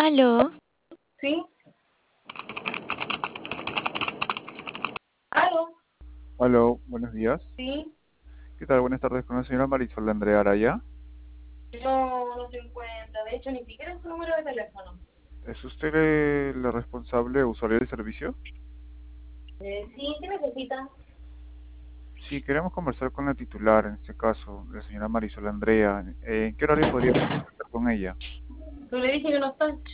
Aló, ¿Sí? ¿Aló? Hola, buenos días. ¿Sí? ¿Qué tal? Buenas tardes con la señora Marisol Andrea Araya. No se encuentra. De hecho, ni siquiera es su número de teléfono. ¿Es usted la responsable usuario del servicio? Sí, ¿qué necesita? Sí, queremos conversar con la titular, en este caso, la señora Marisol Andrea. ¿En qué horario podríamos conversar con ella? Tú le dije que no está.